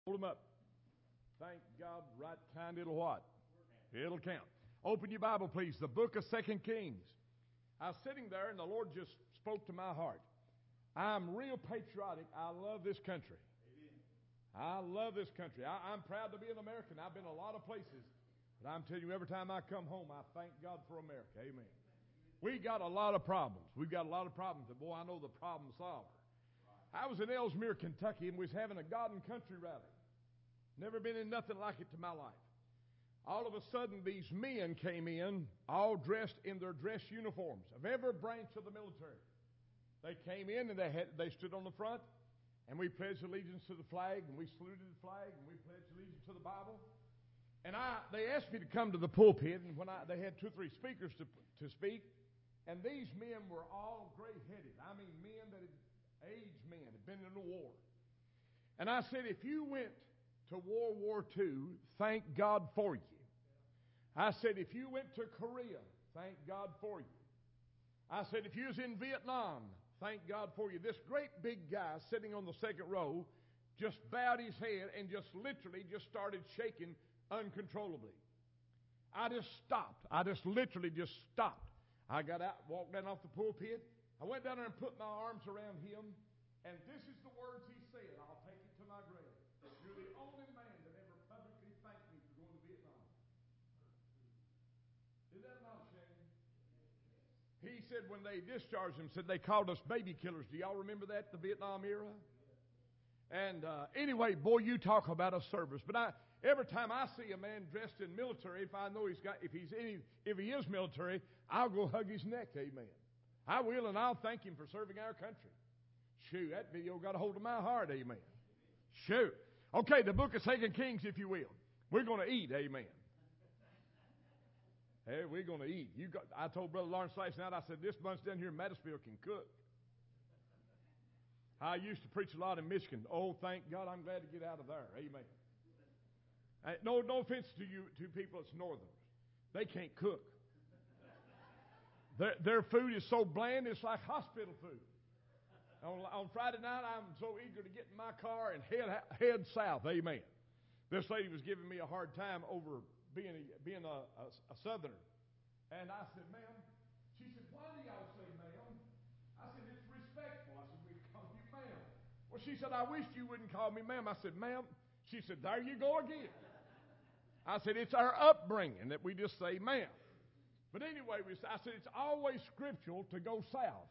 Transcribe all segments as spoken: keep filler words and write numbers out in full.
Hold them up. Thank God, right kind, it'll what? It'll count. Open your Bible, please. The book of Second Kings. I was sitting there, and the Lord just spoke to my heart. I'm real patriotic. I love this country. I love this country. I, I'm proud to be an American. I've been a lot of places. But I'm telling you, every time I come home, I thank God for America. Amen. We got a lot of problems. We've got a lot of problems. And boy, I know the problem solver. I was in Ellesmere, Kentucky, and was having a God and Country rally. Never been in nothing like it to my life. All of a sudden, these men came in, all dressed in their dress uniforms of every branch of the military. They came in and they had they stood on the front, and we pledged allegiance to the flag, and we saluted the flag, and we pledged allegiance to the Bible. And I they asked me to come to the pulpit, and when I they had two or three speakers to to speak, and these men were all gray-headed. I mean, men that had aged men, had been in the war. And I said, if you went to World War Two, thank God for you. I said, if you went to Korea, thank God for you. I said, if you was in Vietnam, thank God for you. This great big guy sitting on the second row just bowed his head and just literally just started shaking uncontrollably. I just stopped. I just literally just stopped. I got out, walked down off the pulpit. I went down there and put my arms around him. And this is the words he said. I'll take it to my grave. You're the only man that ever publicly thanked me for going to Vietnam. Is that not a shame? He said when they discharged him, said they called us baby killers. Do y'all remember that, the Vietnam era? And uh, anyway, boy, you talk about a service. But I, every time I see a man dressed in military, if I know he's got, if he's any, if he is military, I'll go hug his neck. Amen. I will, and I'll thank him for serving our country. Shoot, that video got a hold of my heart. Amen. Shoot. Okay, the book of Second Kings, if you will. We're going to eat. Amen. Hey, we're going to eat. You got, I told Brother Lawrence last night, I said, this bunch down here in Mattisville can cook. I used to preach a lot in Michigan. Oh, thank God, I'm glad to get out of there. Amen. Uh, no, no offense to you, to people that's northerners. They can't cook. Their, their food is so bland, it's like hospital food. On, on Friday night, I'm so eager to get in my car and head head south. Amen. This lady was giving me a hard time over being a, being a, a, a southerner. And I said, ma'am, she said, why do y'all say ma'am? I said, it's respectful. I said, we call you ma'am. Well, she said, I wish you wouldn't call me ma'am. I said, ma'am. She said, there you go again. I said, it's our upbringing that we just say ma'am. But anyway, we, I said, it's always scriptural to go south.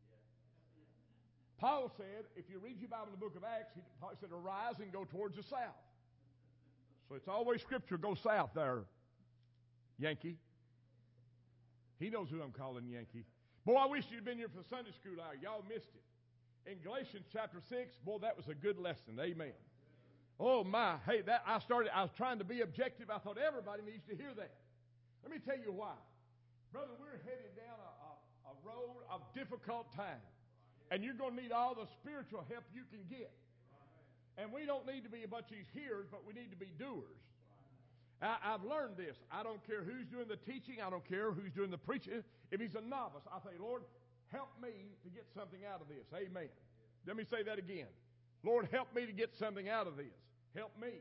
Paul said, if you read your Bible in the book of Acts, he Paul said, arise and go towards the south. So it's always scripture, go south there, Yankee. He knows who I'm calling Yankee. Boy, I wish you'd been here for the Sunday school hour. Y'all missed it. In Galatians chapter six, boy, that was a good lesson. Amen. Oh, my. Hey, that I started, I was trying to be objective. I thought everybody needs to hear that. Let me tell you why. Brother, we're headed down a, a, a road of difficult times. And you're going to need all the spiritual help you can get. And we don't need to be a bunch of these hearers, but we need to be doers. I, I've learned this. I don't care who's doing the teaching. I don't care who's doing the preaching. If he's a novice, I say, Lord, help me to get something out of this. Amen. Let me say that again. Lord, help me to get something out of this. Help me.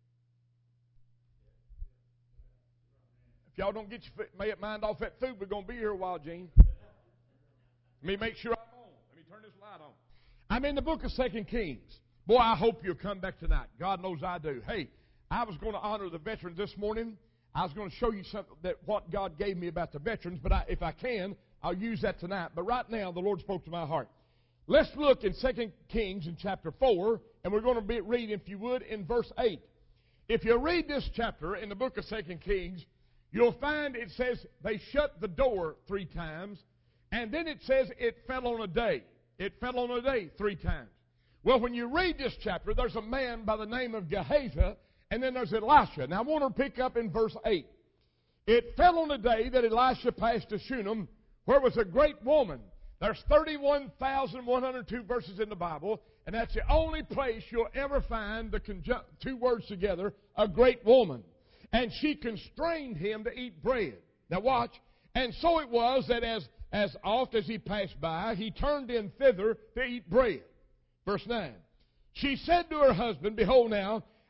If y'all don't get your mind off that food, we're going to be here a while, Gene. Let me make sure I'm on. Let me turn this light on. I'm in the book of Second Kings. Boy, I hope you'll come back tonight. God knows I do. Hey, I was going to honor the veterans this morning. I was going to show you something that what God gave me about the veterans, but I, if I can, I'll use that tonight. But right now, the Lord spoke to my heart. Let's look in Second Kings in chapter four, and we're going to be, read, if you would, in verse eight. If you read this chapter in the book of Second Kings, you'll find it says they shut the door three times. And then it says it fell on a day. It fell on a day three times. Well, when you read this chapter, there's a man by the name of Gehazi, and then there's Elisha. Now, I want to pick up in verse eight. It fell on a day that Elisha passed to Shunem, where was a great woman. There's thirty-one thousand one hundred two verses in the Bible, and that's the only place you'll ever find the conjun- two words together, a great woman. And she constrained him to eat bread. Now, watch. And so it was that as As oft as he passed by, he turned in thither to eat bread. Verse nine. She said to her husband, behold now,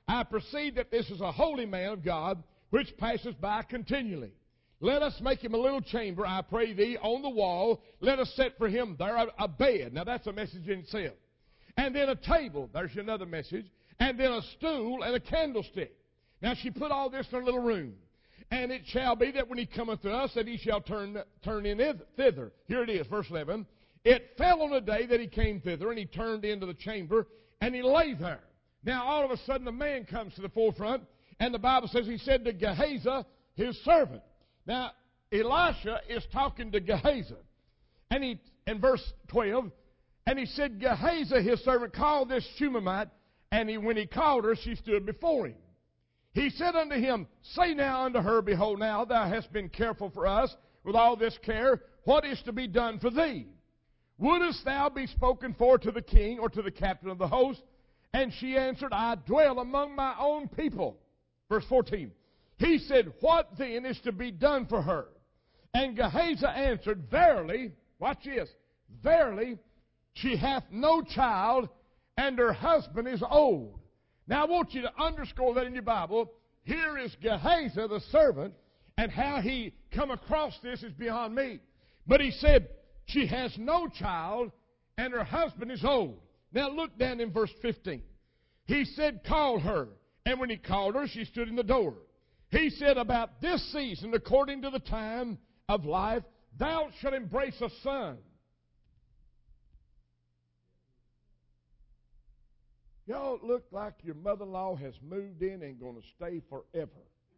I perceive that this is a holy man of God, which passes by continually. Let us make him a little chamber, I pray thee, on the wall. Let us set for him there a, a bed. Now that's a message in itself. And then a table. There's another message. And then a stool and a candlestick. Now she put all this in a little room. And it shall be that when he cometh to us, that he shall turn, turn in thither. Here it is, verse eleven. It fell on a day that he came thither, and he turned into the chamber, and he lay there. Now all of a sudden a man comes to the forefront, and the Bible says he said to Gehazi, his servant. Now, Elisha is talking to Gehazi. And he, in verse twelve, and he said, Gehazi, his servant, called this Shunammite, and he, when he called her, she stood before him. He said unto him, say now unto her, behold, now thou hast been careful for us with all this care. What is to be done for thee? Wouldest thou be spoken for to the king or to the captain of the host? And she answered, I dwell among my own people. Verse fourteen. He said, what then is to be done for her? And Gehazi answered, verily, watch this, verily, she hath no child, and her husband is old. Now I want you to underscore that in your Bible. Here is Gehazi, the servant, and how he come across this is beyond me. But he said, she has no child, and her husband is old. Now look down in verse fifteen. He said, call her. And when he called her, she stood in the door. He said, about this season, according to the time of life, thou shalt embrace a son. Y'all look like your mother-in-law has moved in and going to stay forever.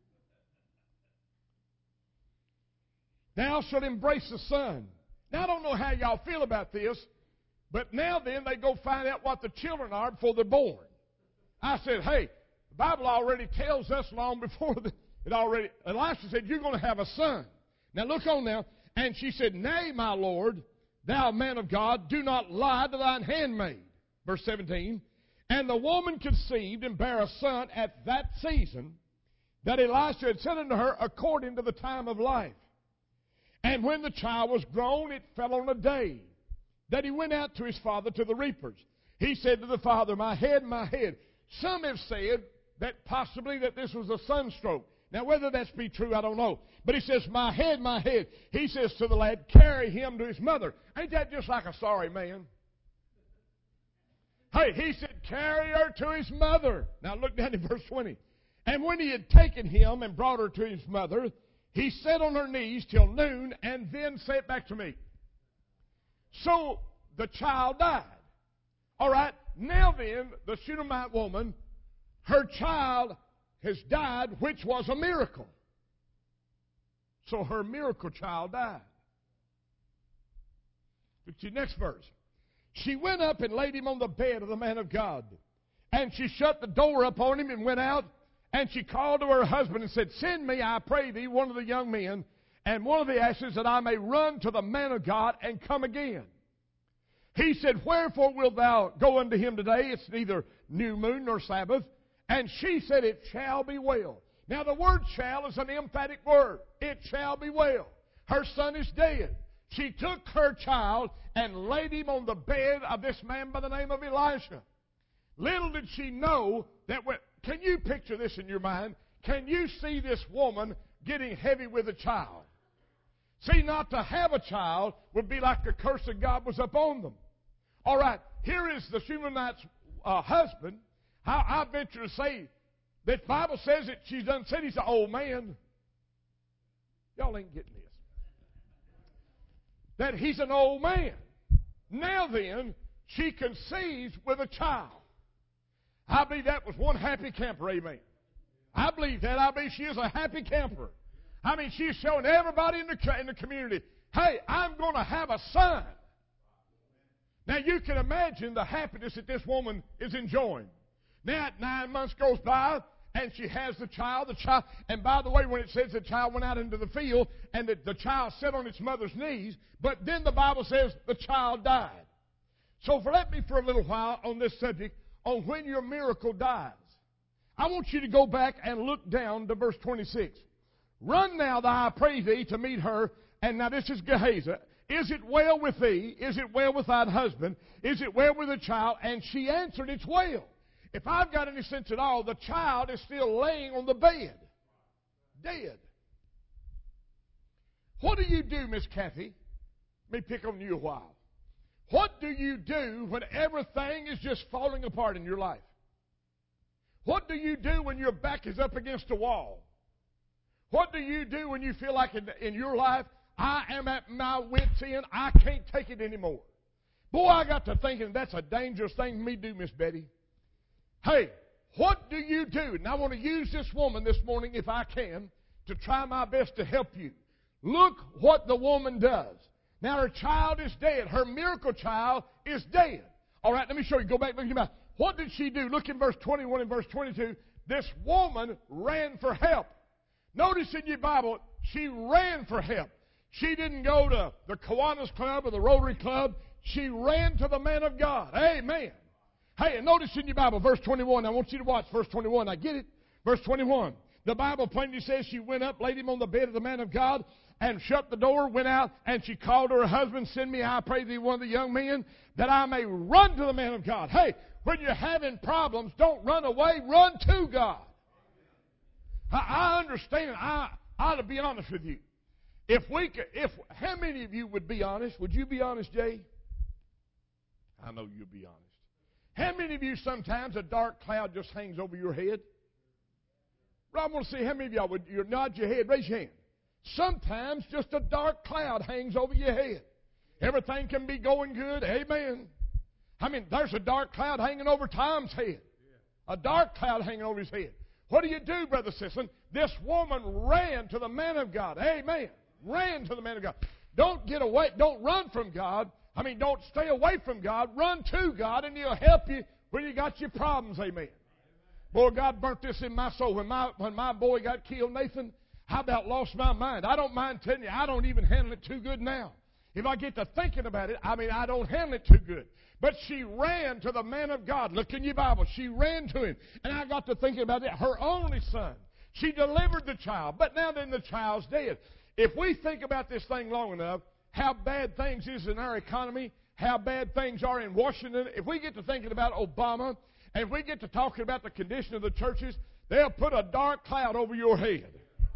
Thou shalt embrace a son. Now, I don't know how y'all feel about this, but now then they go find out what the children are before they're born. I said, hey, the Bible already tells us long before the, it already, Elisha said, you're going to have a son. Now look on now. And she said, nay, my Lord, thou man of God, do not lie to thine handmaid. Verse seventeen. And the woman conceived and bare a son at that season that Elisha had said unto her according to the time of life. And when the child was grown, it fell on a day that he went out to his father to the reapers. He said to the father, my head, my head. Some have said that possibly that this was a sunstroke. Now, whether that's be true, I don't know. But he says, my head, my head. He says to the lad, carry him to his mother. Ain't that just like a sorry man? Hey, he said, carry her to his mother. Now, look down in verse twenty. And when he had taken him and brought her to his mother, he sat on her knees till noon, and then say it back to me. So, the child died. All right, now then, the Shunammite woman, her child has died, which was a miracle. So her miracle child died. Look to the next verse. She went up and laid him on the bed of the man of God. And she shut the door upon him and went out. And she called to her husband and said, send me, I pray thee, one of the young men, and one of the asses, that I may run to the man of God and come again. He said, wherefore wilt thou go unto him today? It's neither new moon nor Sabbath. And she said, it shall be well. Now the word shall is an emphatic word. It shall be well. Her son is dead. She took her child and laid him on the bed of this man by the name of Elisha. Little did she know that when, can you picture this in your mind? Can you see this woman getting heavy with a child? See, not to have a child would be like the curse of God was upon them. All right, here is the Shunammite's uh, husband. I, I venture to say that the Bible says that she's done said he's an old man. Y'all ain't getting this. That he's an old man. Now then, she conceives with a child. I believe that was one happy camper, amen. I believe that. I believe she is a happy camper. I mean, she's showing everybody in the, in the community, hey, I'm going to have a son. Now, you can imagine the happiness that this woman is enjoying. Now, nine months goes by, and she has the child. The child, and by the way, when it says the child went out into the field, and the, the child sat on its mother's knees, but then the Bible says the child died. So, for let me for a little while on this subject, on when your miracle dies. I want you to go back and look down to verse twenty-six. Run now, thou, I pray thee, to meet her. And now this is Gehazi. Is it well with thee? Is it well with thine husband? Is it well with the child? And she answered, it's well. If I've got any sense at all, the child is still laying on the bed, dead. What do you do, Miss Kathy? Let me pick on you a while. What do you do when everything is just falling apart in your life? What do you do when your back is up against a wall? What do you do when you feel like in, in your life, I am at my wit's end, I can't take it anymore? Boy, I got to thinking that's a dangerous thing for me to do, Miss Betty. Hey, what do you do? And I want to use this woman this morning, if I can, to try my best to help you. Look what the woman does. Now, her child is dead. Her miracle child is dead. All right, let me show you. Go back, look at your mouth. What did she do? Look in verse twenty-one and verse twenty-two. This woman ran for help. Notice in your Bible, she ran for help. She didn't go to the Kiwanis Club or the Rotary Club. She ran to the man of God. Amen. Hey, and notice in your Bible, verse twenty-one. I want you to watch verse twenty-one. I get it. Verse twenty-one. The Bible plainly says she went up, laid him on the bed of the man of God, and shut the door, went out, and she called to her husband, send me, I pray thee, one of the young men, that I may run to the man of God. Hey, when you're having problems, don't run away, run to God. I, I understand. I, I ought to be honest with you. If we could, if, how many of you would be honest? Would you be honest, Jay? I know you'll be honest. How many of you sometimes a dark cloud just hangs over your head? I want to see how many of y'all would you nod your head. Raise your hand. Sometimes just a dark cloud hangs over your head. Everything can be going good. Amen. I mean, there's a dark cloud hanging over Tom's head. A dark cloud hanging over his head. What do you do, Brother Sisson? This woman ran to the man of God. Amen. Ran to the man of God. Don't get away. Don't run from God. I mean, don't stay away from God. Run to God, and He'll help you when you got your problems. Amen. Boy, God burnt this in my soul. When my, when my boy got killed, Nathan, I about lost my mind. I don't mind telling you, I don't even handle it too good now. If I get to thinking about it, I mean, I don't handle it too good. But she ran to the man of God. Look in your Bible. She ran to him. And I got to thinking about it. Her only son. She delivered the child. But now then the child's dead. If we think about this thing long enough, how bad things is in our economy, how bad things are in Washington, if we get to thinking about Obama, and if we get to talking about the condition of the churches, they'll put a dark cloud over your head.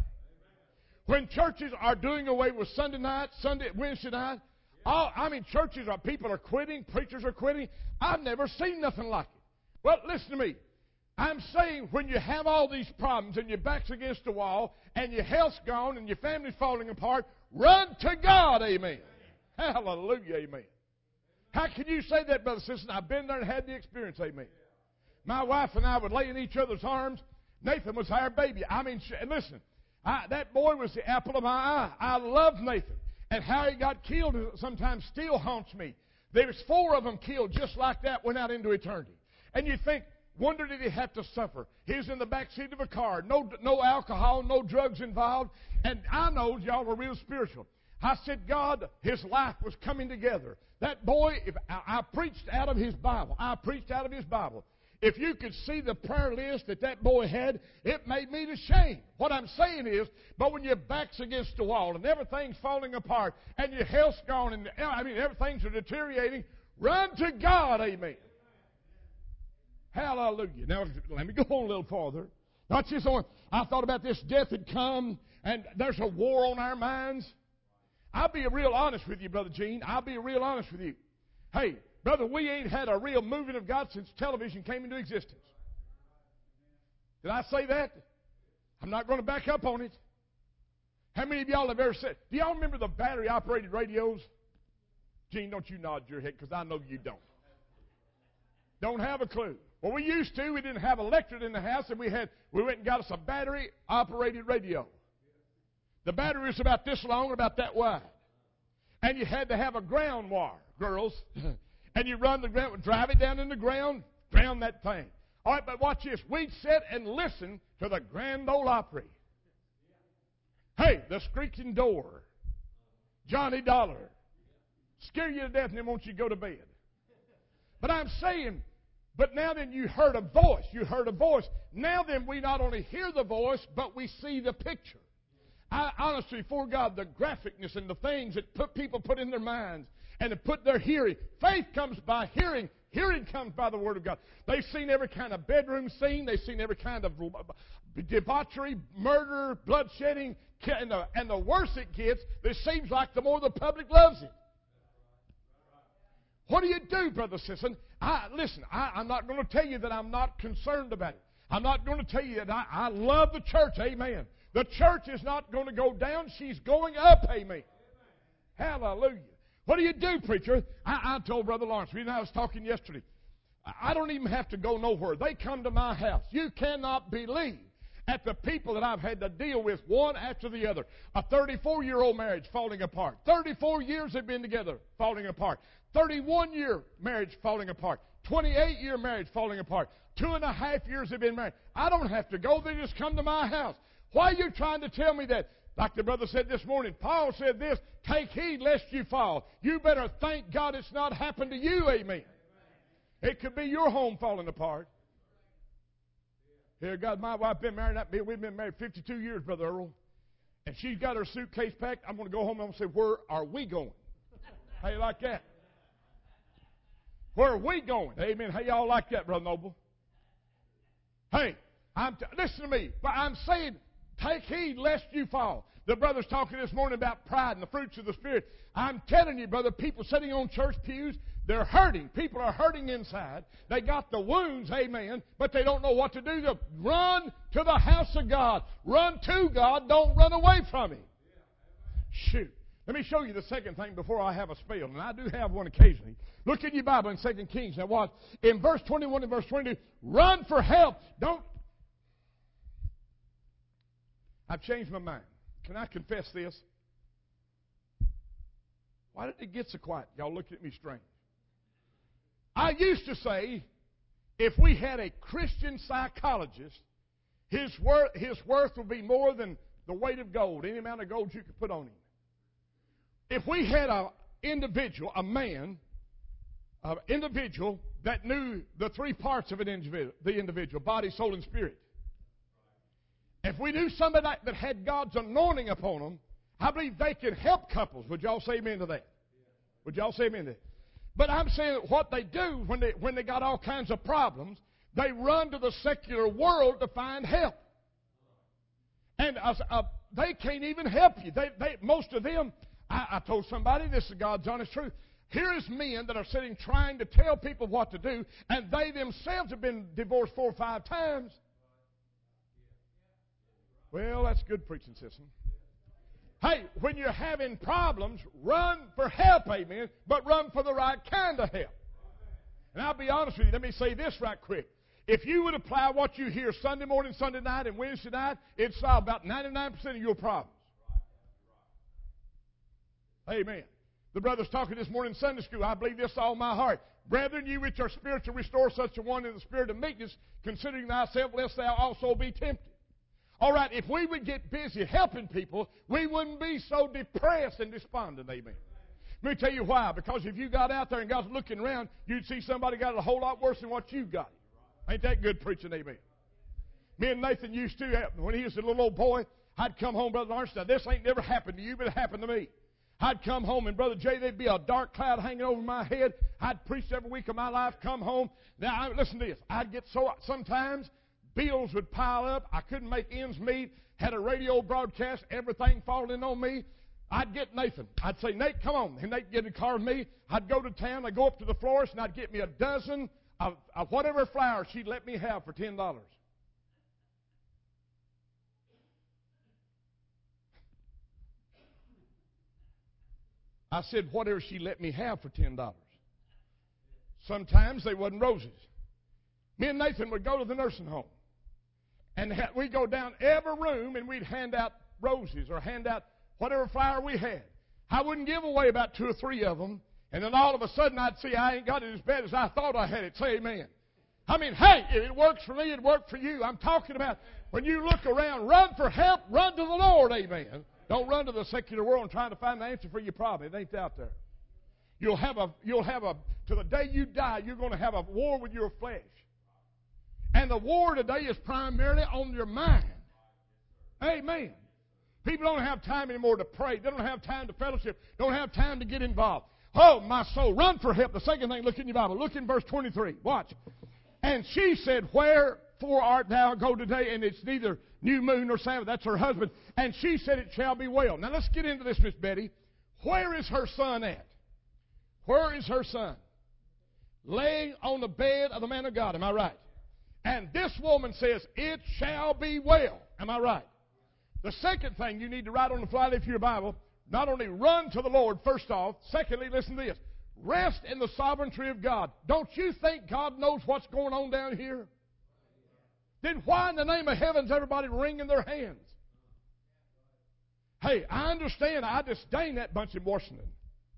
When churches are doing away with Sunday night, Sunday, Wednesday night, all, I mean, churches are, people are quitting, preachers are quitting. I've never seen nothing like it. Well, listen to me. I'm saying when you have all these problems and your back's against the wall and your health's gone and your family's falling apart, run to God, amen. Hallelujah, amen. How can you say that, Brother Simpson? I've been there and had the experience, amen. My wife and I would lay in each other's arms. Nathan was our baby. I mean, listen, I, that boy was the apple of my eye. I loved Nathan. And how he got killed sometimes still haunts me. There was four of them killed just like that, went out into eternity. And you think, wonder did he have to suffer? He was in the back seat of a car. No, no alcohol, no drugs involved. And I know y'all were real spiritual. I said, God, his life was coming together. That boy, if I, I preached out of his Bible. I preached out of his Bible. If you could see the prayer list that that boy had, it made me to shame. What I'm saying is, but when your back's against the wall and everything's falling apart and your health's gone and I mean everything's deteriorating, run to God, amen. Hallelujah. Now, let me go on a little farther. Not just on, I thought about this death had come and there's a war on our minds. I'll be real honest with you, Brother Gene. I'll be real honest with you. Hey, brother, we ain't had a real moving of God since television came into existence. Did I say that? I'm not going to back up on it. How many of y'all have ever said, do y'all remember the battery-operated radios? Gene, don't you nod your head because I know you don't. Don't have a clue. Well, we used to. We didn't have electric in the house, and we had we went and got us a battery-operated radio. The battery was about this long, about that wide. And you had to have a ground wire, girls. And you run the ground, drive it down in the ground, ground that thing. All right, but watch this. We'd sit and listen to the Grand Ole Opry. Hey, the Screeching Door, Johnny Dollar. Scare you to death and then won't you go to bed. But I'm saying, but now then you heard a voice. You heard a voice. Now then we not only hear the voice, but we see the picture. I, honestly, before God, the graphicness and the things that put, people put in their minds and to put their hearing. Faith comes by hearing Hearing comes by the Word of God. They've seen every kind of bedroom scene. They've seen every kind of debauchery, murder, bloodshedding. And the, and the worse it gets, it seems like the more the public loves it. What do you do, Brother Sisson? I, listen, I, I'm not going to tell you that I'm not concerned about it. I'm not going to tell you that I, I love the church. Amen. The church is not going to go down. She's going up. Amen. Hallelujah. What do you do, preacher? I, I told Brother Lawrence, we and I was talking yesterday, I don't even have to go nowhere. They come to my house. You cannot believe at the people that I've had to deal with one after the other. A thirty-four-year-old marriage falling apart. thirty-four years they've been together, falling apart. thirty-one-year marriage falling apart. twenty-eight-year marriage falling apart. Two and a half years they've been married. I don't have to go. They just come to my house. Why are you trying to tell me that? Like the brother said this morning, Paul said this, take heed lest you fall. You better thank God it's not happened to you, amen. It could be your home falling apart. Here, God, my wife been married, we've been married fifty-two years, Brother Earl. And she's got her suitcase packed. I'm going to go home and I'm going to say, where are we going? How you like that? Where are we going? Amen. How y'all like that, Brother Noble? Hey, I'm t- listen to me. But I'm saying, take heed lest you fall. The brother's talking this morning about pride and the fruits of the Spirit. I'm telling you, brother, people sitting on church pews, they're hurting. People are hurting inside. They got the wounds, amen, but they don't know what to do. To run to the house of God. Run to God. Don't run away from Him. Shoot. Let me show you the second thing before I have a spell, and I do have one occasionally. Look in your Bible in Second Kings. Now watch. In verse twenty-one and verse twenty-two, run for help. Don't. I've changed my mind. Can I confess this? Why did it get so quiet? Y'all looking at me strange. I used to say, if we had a Christian psychologist, his worth, his worth would be more than the weight of gold, any amount of gold you could put on him. If we had an individual, a man, an individual that knew the three parts of an individual, the individual, body, soul, and spirit. If we knew somebody that, that had God's anointing upon them, I believe they can help couples. Would y'all say amen to that? Would y'all say amen to that? But I'm saying that what they do when they, when they got all kinds of problems, they run to the secular world to find help. And uh, uh, they can't even help you. They, they, most of them, I, I told somebody, this is God's honest truth. Here is men that are sitting trying to tell people what to do, and they themselves have been divorced four or five times. Well, that's good preaching, Sisson. Hey, when you're having problems, run for help, amen, but run for the right kind of help. And I'll be honest with you, let me say this right quick. If you would apply what you hear Sunday morning, Sunday night, and Wednesday night, it'd solve about ninety-nine percent of your problems. Amen. The brother's talking this morning in Sunday school. I believe this all my heart. Brethren, you which are spiritual, restore such a one in the spirit of meekness, considering thyself, lest thou also be tempted. All right, if we would get busy helping people, we wouldn't be so depressed and despondent, amen. Let me tell you why. Because if you got out there and got looking around, you'd see somebody got it a whole lot worse than what you got. Ain't that good preaching, amen? Me and Nathan used to, when he was a little old boy, I'd come home, Brother Lawrence. Now, this ain't never happened to you, but it happened to me. I'd come home, and Brother Jay, there'd be a dark cloud hanging over my head. I'd preach every week of my life, come home. Now, I, listen to this. I'd get so, sometimes, bills would pile up. I couldn't make ends meet. Had a radio broadcast, everything falling on me. I'd get Nathan. I'd say, Nate, come on. And Nate get in the car with me. I'd go to town. I'd go up to the florist, and I'd get me a dozen of, of whatever flowers she'd let me have for ten dollars. I said, whatever she let me have for ten dollars. Sometimes they wasn't roses. Me and Nathan would go to the nursing home. And we'd go down every room and we'd hand out roses or hand out whatever flower we had. I wouldn't give away about two or three of them. And then all of a sudden I'd see I ain't got it as bad as I thought I had it. Say amen. I mean, hey, if it works for me, it worked for you. I'm talking about when you look around, run for help, run to the Lord, amen. Don't run to the secular world and try to find the answer for your problem. It ain't out there. You'll have a, you'll have a, to the day you die, you're going to have a war with your flesh. And the war today is primarily on your mind. Amen. People don't have time anymore to pray. They don't have time to fellowship. Don't have time to get involved. Oh, my soul, run for help. The second thing, look in your Bible. Look in verse twenty-three. Watch. And she said, wherefore art thou go today? And it's neither new moon nor Sabbath. That's her husband. And she said, it shall be well. Now let's get into this, Miss Betty. Where is her son at? Where is her son? Laying on the bed of the man of God. Am I right? And this woman says, it shall be well. Am I right? The second thing you need to write on the fly leaf of your Bible, not only run to the Lord, first off. Secondly, listen to this. Rest in the sovereignty of God. Don't you think God knows what's going on down here? Then why in the name of heaven is everybody wringing their hands? Hey, I understand. I disdain that bunch in Washington.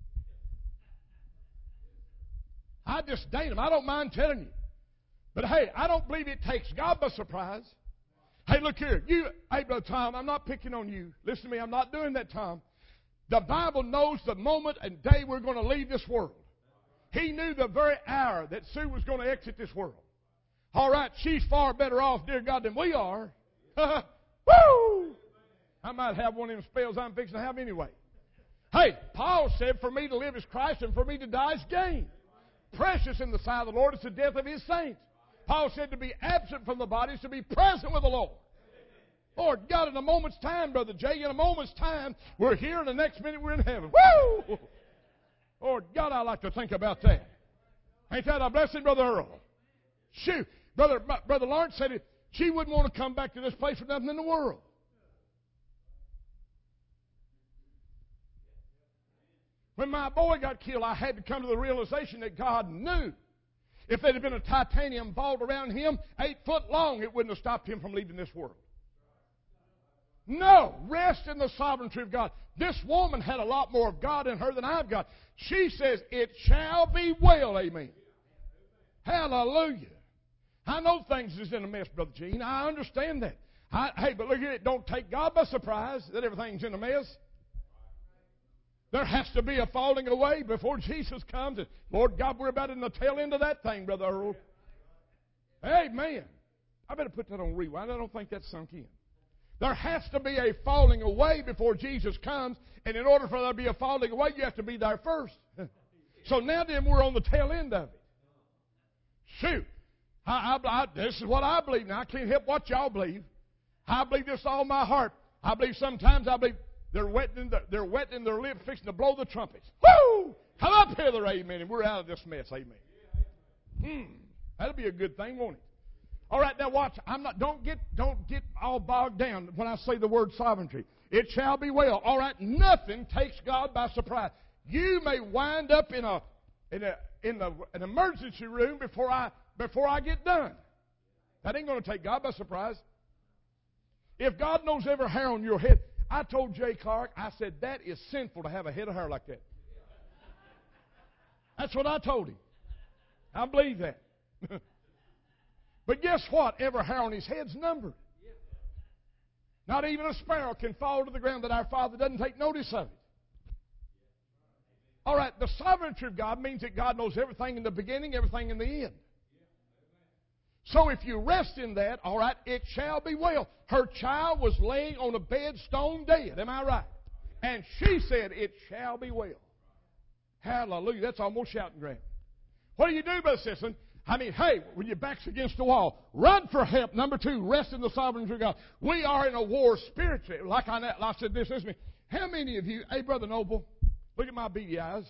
I disdain them. I don't mind telling you. But hey, I don't believe it takes God by surprise. Hey, look here. You, hey, Brother Tom, I'm not picking on you. Listen to me. I'm not doing that, Tom. The Bible knows the moment and day we're going to leave this world. He knew the very hour that Sue was going to exit this world. All right, she's far better off, dear God, than we are. Woo! I might have one of them spells I'm fixing to have anyway. Hey, Paul said, for me to live is Christ and for me to die is gain. Precious in the sight of the Lord is the death of His saints. Paul said to be absent from the body is to be present with the Lord. Lord God, in a moment's time, Brother Jay, in a moment's time, we're here, and the next minute we're in heaven. Woo! Lord God, I like to think about that. Ain't that a blessing, Brother Earl? Shoot. Brother, Brother Lawrence said it, she wouldn't want to come back to this place for nothing in the world. When my boy got killed, I had to come to the realization that God knew. If there had been a titanium vault around him, eight foot long, it wouldn't have stopped him from leaving this world. No, rest in the sovereignty of God. This woman had a lot more of God in her than I've got. She says, it shall be well, amen. Hallelujah. I know things is in a mess, Brother Gene. I understand that. I, hey, but look at it. Don't take God by surprise that everything's in a mess. There has to be a falling away before Jesus comes. And Lord God, we're about in the tail end of that thing, Brother Earl. Amen. I better put that on rewind. I don't think that's sunk in. There has to be a falling away before Jesus comes. And in order for there to be a falling away, you have to be there first. So now then we're on the tail end of it. Shoot. I, I, I, this is what I believe. Now, I can't help what y'all believe. I believe this all my heart. I believe sometimes I believe they're wetting, the, they're wetting their lips, fixing to blow the trumpets. Woo! Come up here, there, amen, and we're out of this mess, amen. Hmm. That'll be a good thing, won't it? All right, now watch. I'm not. Don't get. Don't get all bogged down when I say the word sovereignty. It shall be well. All right. Nothing takes God by surprise. You may wind up in a in a in the, an emergency room before I before I get done. That ain't going to take God by surprise. If God knows every hair on your head, I told Jay Clark. I said that is sinful to have a head of hair like that. That's what I told him. I believe that. But guess what? Every hair on his head's numbered. Not even a sparrow can fall to the ground that our Father doesn't take notice of it. All right, the sovereignty of God means that God knows everything in the beginning, everything in the end. So if you rest in that, all right, it shall be well. Her child was laying on a bed stone dead. Am I right? And she said, it shall be well. Hallelujah. That's almost shouting ground. What do you do, Brother Sisson? I mean, hey, when your back's against the wall, run for help. Number two, rest in the sovereignty of God. We are in a war spiritually. Like I, like I said this, listen to me. How many of you, hey, Brother Noble, look at my beady eyes.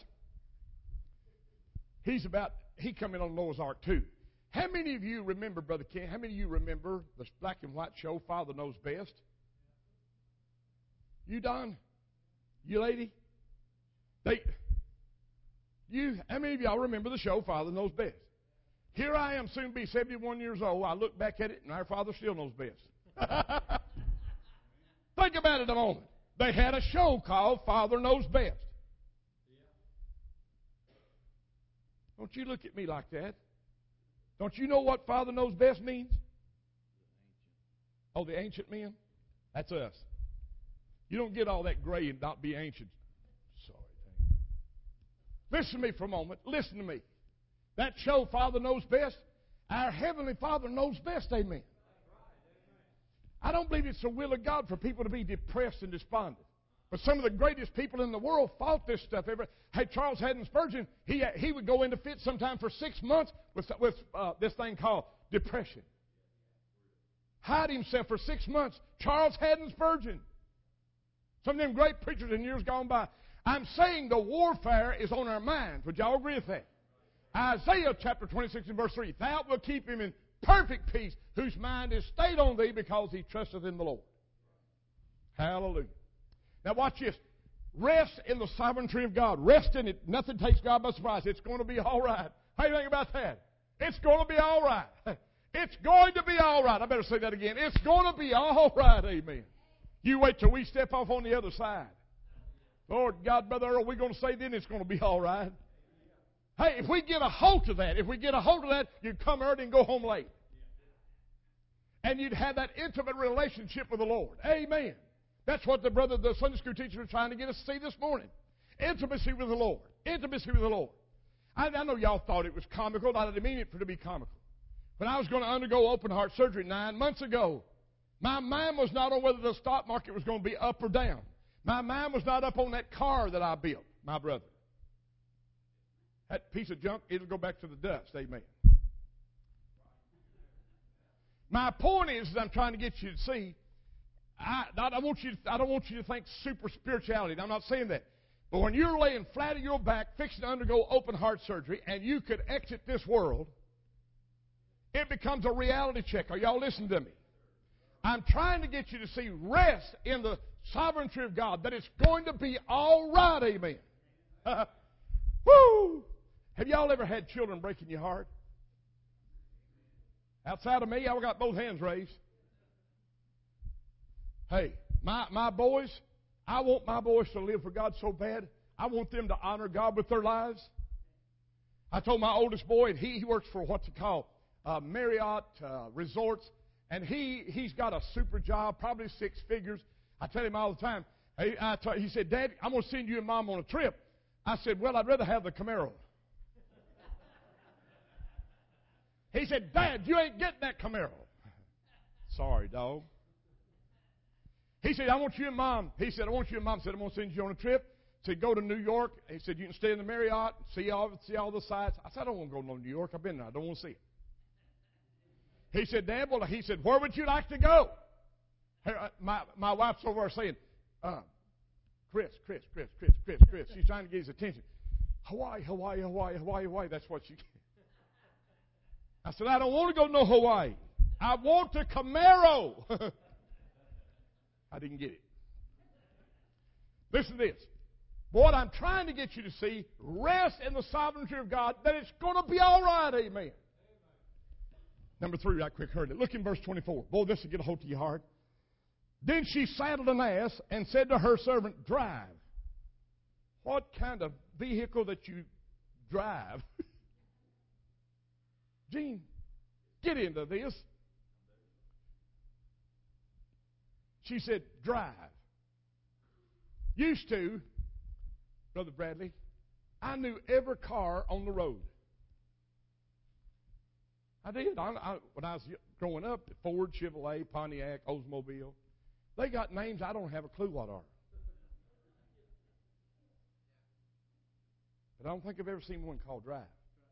He's about, he come in on Noah's Ark too. How many of you remember, Brother Ken, how many of you remember the black and white show, Father Knows Best? You, Don? You, lady? They, you, how many of y'all remember the show, Father Knows Best? Here I am, soon to be seventy-one years old. I look back at it, and our Father still knows best. Think about it a moment. They had a show called Father Knows Best. Don't you look at me like that. Don't you know what Father Knows Best means? Oh, the ancient men? That's us. You don't get all that gray and not be ancient. Sorry. Listen to me for a moment. Listen to me. That show, Father Knows Best, our Heavenly Father knows best, amen. I don't believe it's the will of God for people to be depressed and despondent. But some of the greatest people in the world fought this stuff. Ever, hey, Charles Haddon Spurgeon, he, he would go into fits sometime for six months with, with uh, this thing called depression. Hide himself for six months. Charles Haddon Spurgeon. Some of them great preachers in years gone by. I'm saying the warfare is on our minds. Would y'all agree with that? Isaiah chapter twenty-six and verse three. Thou wilt keep him in perfect peace, whose mind is stayed on thee because he trusteth in the Lord. Hallelujah. Now watch this. Rest in the sovereignty of God. Rest in it. Nothing takes God by surprise. It's going to be all right. How do you think about that? It's going to be all right. It's going to be all right. I better say that again. It's going to be all right. Amen. You wait till we step off on the other side. Lord God, Brother Earl, we're going to say then it's going to be all right. Hey, if we get a hold of that, if we get a hold of that, you'd come early and go home late. And you'd have that intimate relationship with the Lord. Amen. That's what the brother, the Sunday school teacher, was trying to get us to see this morning. Intimacy with the Lord. Intimacy with the Lord. I, I know y'all thought it was comical. I didn't mean it for it to be comical. When I was going to undergo open heart surgery nine months ago, my mind was not on whether the stock market was going to be up or down. My mind was not up on that car that I built, my brother. That piece of junk, it'll go back to the dust. Amen. My point is, is I'm trying to get you to see, I, I, want you to, I don't want you to think super spirituality. I'm not saying that. But when you're laying flat on your back, fixing to undergo open heart surgery, and you could exit this world, it becomes a reality check. Are y'all listening to me? I'm trying to get you to see rest in the sovereignty of God, that it's going to be all right. Amen. Uh, woo! Have y'all ever had children breaking your heart? Outside of me, I've got both hands raised. Hey, my, my boys, I want my boys to live for God so bad. I want them to honor God with their lives. I told my oldest boy, and he, he works for what you call uh, Marriott uh, Resorts, and he, he's got a super job, probably six figures. I tell him all the time. He, I t- he said, Dad, I'm going to send you and Mom on a trip. I said, well, I'd rather have the Camaro. He said, Dad, you ain't getting that Camaro. Sorry, dog. He said, I want you and Mom. He said, I want you and Mom. He said, I'm going to send you on a trip. He said, go to New York. He said, you can stay in the Marriott, see all, see all the sights. I said, I don't want to go to New York. I've been there. I don't want to see it. He said, Dad, well, he said, where would you like to go? My, my wife's over there saying, uh, Chris, Chris, Chris, Chris, Chris, Chris. She's trying to get his attention. Hawaii, Hawaii, Hawaii, Hawaii, Hawaii. That's what she... I said, I don't want to go to no Hawaii. I want a Camaro. I didn't get it. Listen to this. What I'm trying to get you to see, rest in the sovereignty of God, that it's going to be all right. Amen. Number three, right quick, heard it. Look in verse twenty-four. Boy, this will get a hold to your heart. Then she saddled an ass and said to her servant, drive. What kind of vehicle that you drive? Gene, get into this. She said, drive. Used to, Brother Bradley, I knew every car on the road. I did. I, I, when I was growing up, Ford, Chevrolet, Pontiac, Oldsmobile, they got names I don't have a clue what are. But I don't think I've ever seen one called Drive.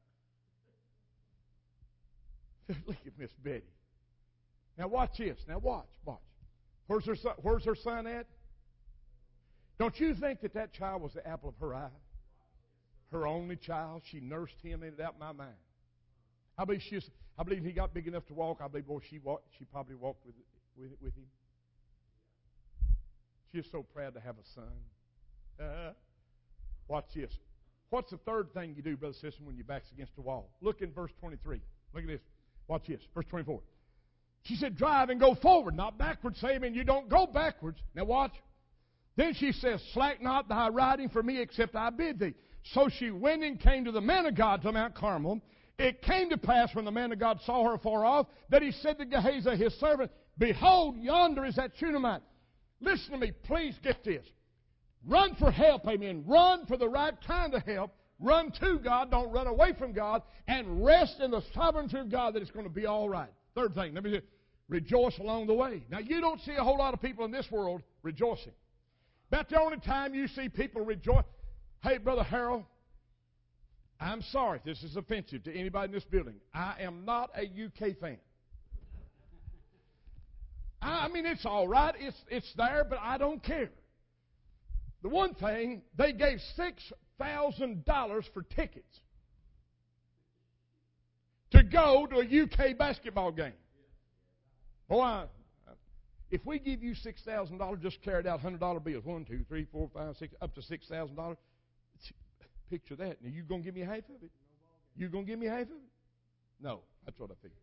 Look at Miss Betty. Now watch this. Now watch, watch. Where's her son, where's her son at? Don't you think that that child was the apple of her eye? Her only child. She nursed him in it out of my mind. I believe she. I believe he got big enough to walk. I believe, boy, she walked. She probably walked with with, with him. She is so proud to have a son. Uh, watch this. What's the third thing you do, brother, sister, when your back's against the wall? Look in verse twenty-three. Look at this. Watch this. Verse twenty-four. She said, drive and go forward, not backwards. Say, amen. You don't go backwards. Now watch. Then she says, slack not thy riding for me, except I bid thee. So she went and came to the man of God to Mount Carmel. It came to pass when the man of God saw her far off, that he said to Gehazi, his servant, behold, yonder is that Shunammite. Listen to me. Please get this. Run for help, amen. Run for the right kind of help. Run to God. Don't run away from God. And rest in the sovereignty of God that it's going to be all right. Third thing, let me just rejoice along the way. Now, you don't see a whole lot of people in this world rejoicing. About the only time you see people rejoice. Hey, Brother Harold, I'm sorry if this is offensive to anybody in this building. I am not a U K fan. I mean, it's all right. It's, it's there, but I don't care. The one thing, they gave six thousand dollars for tickets to go to a U K basketball game. Oh, I, if we give you six thousand dollars, just carry out one hundred dollar bills. One, two, three, four, five, six, up to six thousand dollars. Picture that. Now, you going to give me half of it? You going to give me half of it? No, that's what I figured.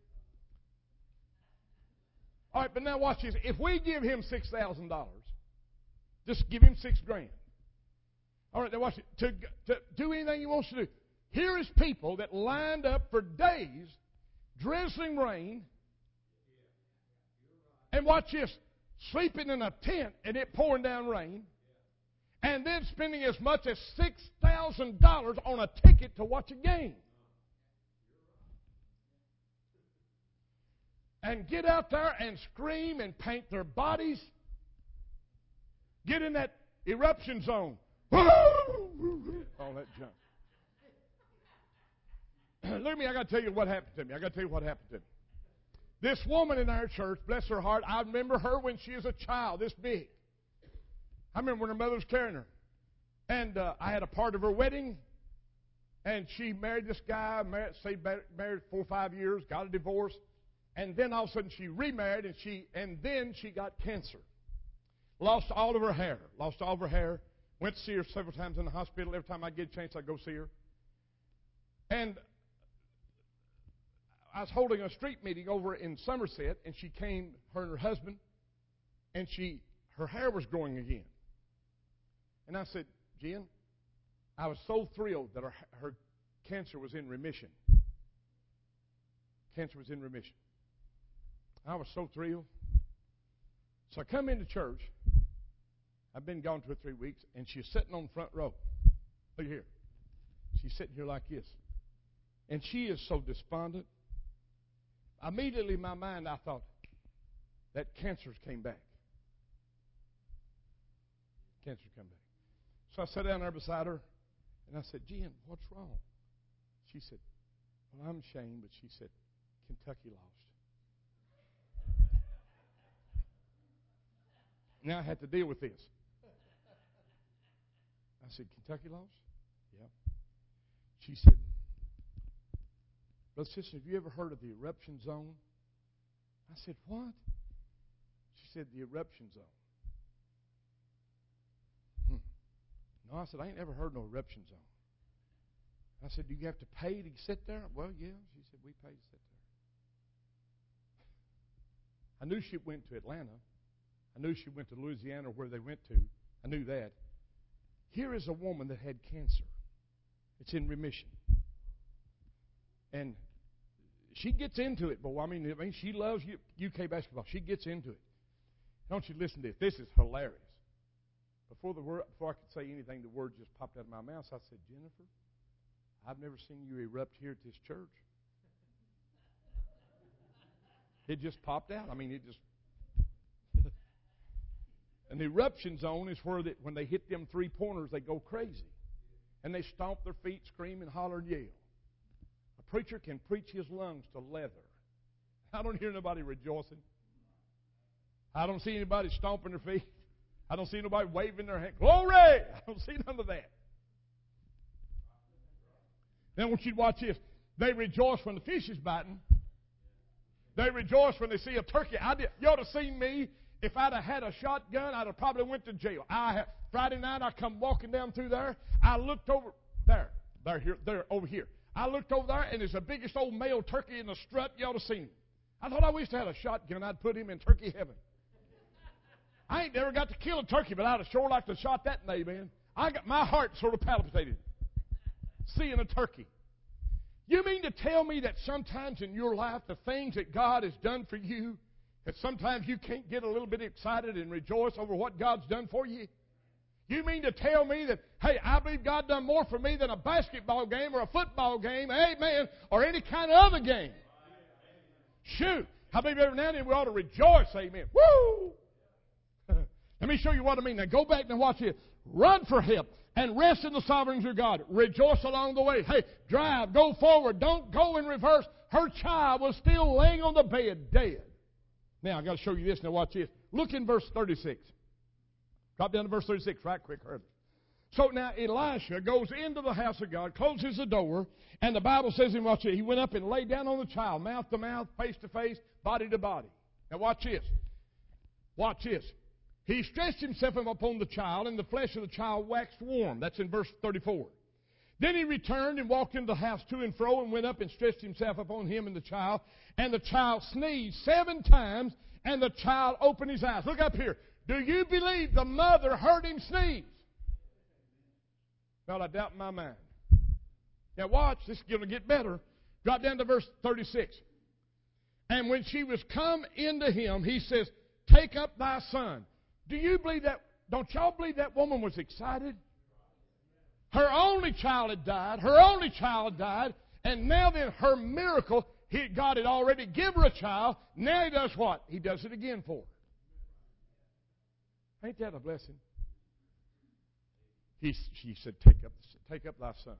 All right, but now watch this. If we give him six thousand dollars, just give him six grand. All right, now watch it. To, to do anything he wants to do. Here is people that lined up for days, drizzling rain, and watch this, sleeping in a tent and it pouring down rain, and then spending as much as six thousand dollars on a ticket to watch a game. And get out there and scream and paint their bodies. Get in that eruption zone. All that junk. Look at me, I got to tell you what happened to me. I got to tell you what happened to me. This woman in our church, bless her heart, I remember her when she was a child, this big. I remember when her mother was carrying her. And uh, I had a part of her wedding. And she married this guy, married, stayed married four or five years, got a divorce. And then all of a sudden she remarried, and she and then she got cancer. Lost all of her hair. Lost all of her hair. Went to see her several times in the hospital. Every time I get a chance, I go see her. And I was holding a street meeting over in Somerset, and she came, her and her husband, and she her hair was growing again. And I said, Jen, I was so thrilled that her, her cancer was in remission. Cancer was in remission. I was so thrilled. So I come into church. I've been gone two or three weeks, and she's sitting on the front row. Look here. She's sitting here like this. And she is so despondent. Immediately in my mind, I thought, that cancer's came back. Cancer's come back. So I sat down there beside her, and I said, Jen, what's wrong? She said, well, I'm ashamed, but she said, Kentucky lost. Now I had to deal with this. I said, Kentucky lost? Yeah. She said, Brother Sister, have you ever heard of the eruption zone? I said, what? She said, the eruption zone. Hmm. No, I said, I ain't ever heard no eruption zone. I said, do you have to pay to sit there? Well, yeah. She said, we pay to sit there. I knew she went to Atlanta. I knew she went to Louisiana, where they went to. I knew that. Here is a woman that had cancer. It's in remission. And she gets into it, boy. I mean, I mean, she loves U K basketball. She gets into it. Don't you listen to this. This is hilarious. Before the word, before I could say anything, the word just popped out of my mouth. So I said, Jennifer, I've never seen you erupt here at this church. It just popped out. I mean, it just... An eruption zone is where, they, when they hit them three-pointers, they go crazy. And they stomp their feet, scream, and holler and yell. A preacher can preach his lungs to leather. I don't hear nobody rejoicing. I don't see anybody stomping their feet. I don't see nobody waving their hand. Glory! I don't see none of that. Then I want you to watch this. They rejoice when the fish is biting. They rejoice when they see a turkey. I did, you ought to have seen me. If I'd have had a shotgun, I'd have probably went to jail. I have, Friday night, I come walking down through there. I looked over there, there, here, there, over here. I looked over there, and there's the biggest old male turkey in the strut. You ought to have seen him. I thought I wished I had a shotgun. I'd put him in turkey heaven. I ain't never got to kill a turkey, but I'd have sure liked to have shot that day, man. I got my heart sort of palpitated seeing a turkey. You mean to tell me that sometimes in your life, the things that God has done for you, that sometimes you can't get a little bit excited and rejoice over what God's done for you? You mean to tell me that, hey, I believe God done more for me than a basketball game or a football game, amen, or any kind of other game? Shoot. I believe every now and then we ought to rejoice, amen. Woo! Let me show you what I mean. Now go back and watch it. Run for help and rest in the sovereignty of God. Rejoice along the way. Hey, drive, go forward. Don't go in reverse. Her child was still laying on the bed, dead. Now, I've got to show you this. Now, watch this. Look in verse thirty-six. Drop down to verse thirty-six right quick. Hurry. So now Elisha goes into the house of God, closes the door, and the Bible says in watch it, he went up and laid down on the child, mouth to mouth, face to face, body to body. Now watch this. Watch this. He stretched himself upon the child, and the flesh of the child waxed warm. That's in verse thirty-four. Then he returned and walked into the house to and fro, and went up and stretched himself upon him and the child. And the child sneezed seven times, and the child opened his eyes. Look up here. Do you believe the mother heard him sneeze? Well, I doubt in my mind. Now watch, this is going to get better. Drop down to verse thirty-six. And when she was come into him, he says, take up thy son. Do you believe that? Don't y'all believe that woman was excited? Her only child had died. Her only child died. And now then, her miracle, he, God had already given her a child. Now he does what? He does it again for her. Ain't that a blessing? He, she said, take up, take up thy son.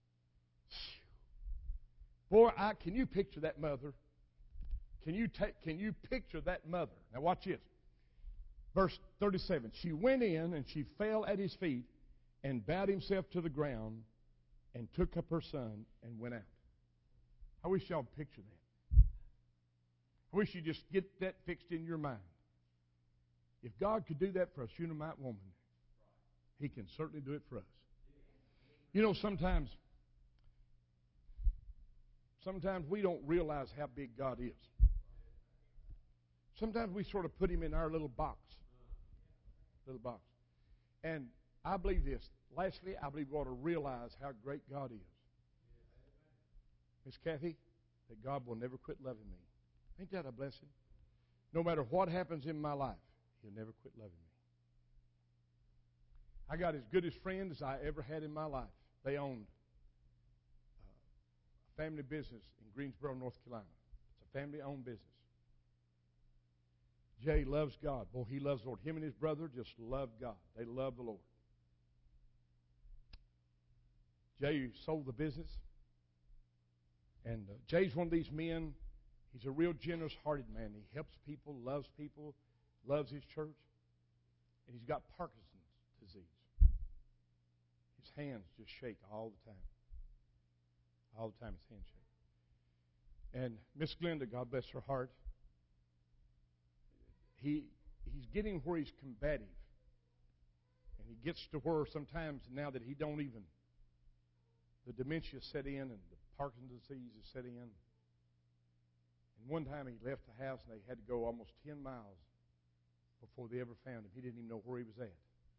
Boy, I, can you picture that mother? Can you, take, can you picture that mother? Now watch this. Verse thirty-seven. She went in and she fell at his feet and bowed himself to the ground and took up her son and went out. I wish y'all would picture that. I wish you just get that fixed in your mind. If God could do that for a Shunammite woman, He can certainly do it for us. You know, sometimes, sometimes we don't realize how big God is. Sometimes we sort of put Him in our little box. Little box. And I believe this. Lastly, I believe we ought to realize how great God is. Miss Kathy, that God will never quit loving me. Ain't that a blessing? No matter what happens in my life, He'll never quit loving me. I got as good as friends as I ever had in my life. They owned a family business in Greensboro, North Carolina. It's a family-owned business. Jay loves God. Boy, he loves the Lord. Him and his brother just love God. They love the Lord. Jay sold the business. And uh, Jay's one of these men. He's a real generous-hearted man. He helps people, loves people, loves his church. And he's got Parkinson's disease. His hands just shake all the time. All the time his hands shake. And Miss Glenda, God bless her heart, he he's getting where he's combative. And he gets to where sometimes now that he don't even, the dementia set in and the Parkinson's disease is set in. And one time he left the house and they had to go almost ten miles before they ever found him. He didn't even know where he was at.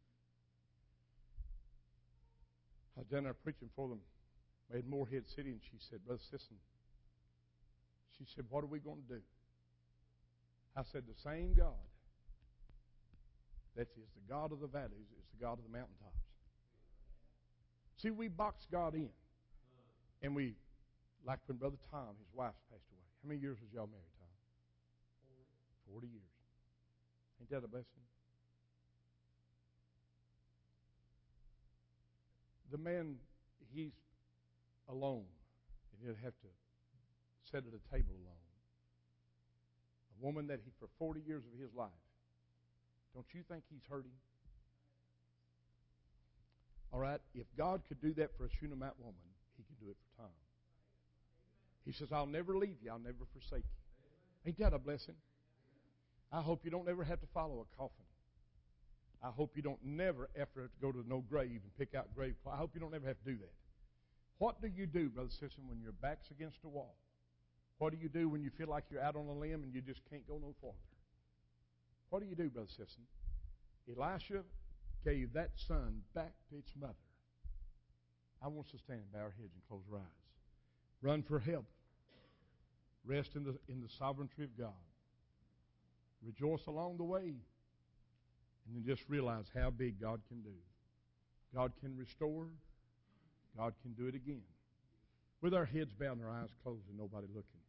I was down there preaching for them. We had Moorhead City, and she said, Brother Sisson, she said, what are we going to do? I said, the same God that is the God of the valleys is the God of the mountaintops. See, we box God in. And we, like when Brother Tom, his wife passed away. How many years was y'all married, Tom? Forty years. Ain't that a blessing? The man, he's alone. And he'll have to sit at a table alone. A woman that he, for forty years of his life, don't you think he's hurting? All right, if God could do that for a Shunammite woman, He can do it for Tom. He says, I'll never leave you. I'll never forsake you. Ain't that a blessing? I hope you don't ever have to follow a coffin. I hope you don't never ever have to go to no grave and pick out grave cloth. I hope you don't ever have to do that. What do you do, Brother Sisson, when your back's against a wall? What do you do when you feel like you're out on a limb and you just can't go no farther? What do you do, Brother Sisson? Elisha gave that son back to its mother. I want us to stand, bow our heads, and close our eyes. Run for help. Rest in the, in the sovereignty of God. Rejoice along the way. And then just realize how big God can do. God can restore. God can do it again. With our heads bowed and our eyes closed and nobody looking.